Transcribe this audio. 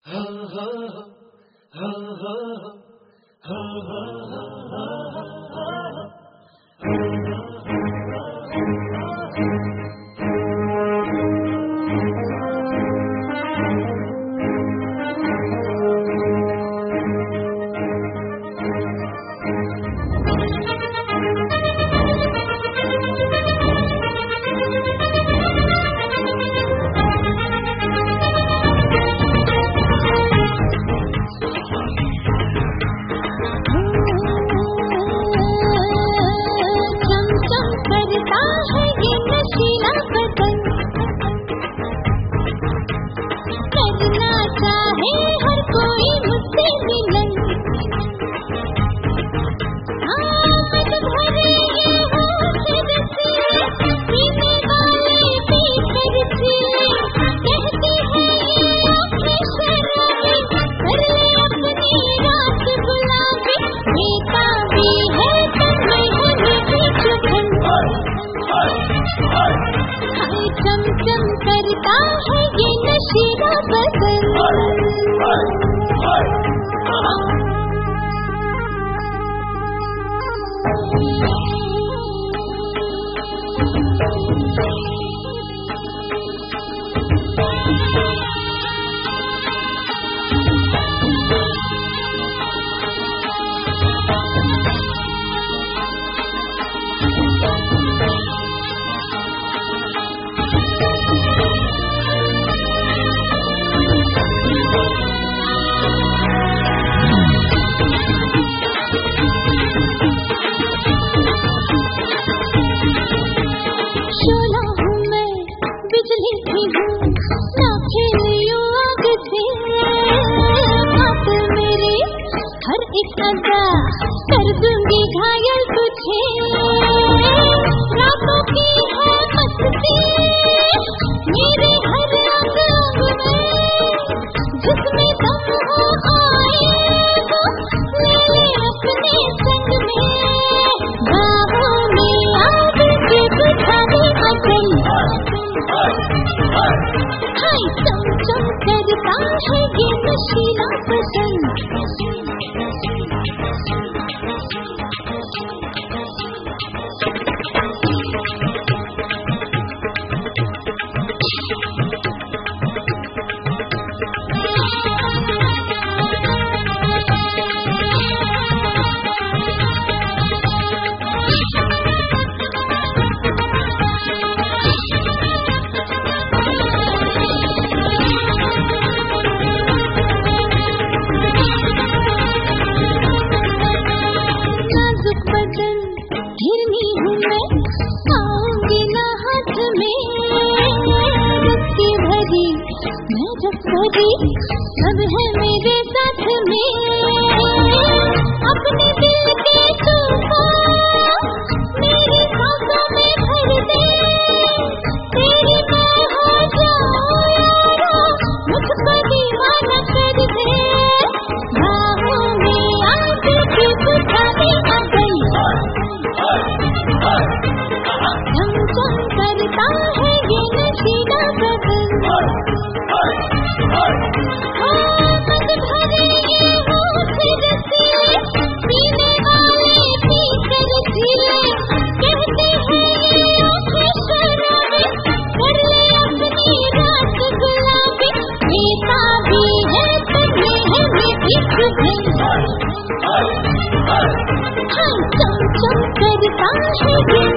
चमचम करता है ये नशीला बदन। कर दूंगी घायल तुझे, रातों की है मस्ती मेरे हर अंग अंग में, जिसमें दम हो आए वो मेरे अपने संग में, बाहों में आग के बुझाने अकल। हाय चमचम करता है ये नशीला बदन। सब है मेरे साथ में, अपने दिल के तूफान मेरे सांसों में भर दे, तेरी मैं हो जाऊं मुझको दीवाना कर दे, बाहों में आग की बुझाने अकल। चमचम करता है ये नशीला बदन। चमचम करता है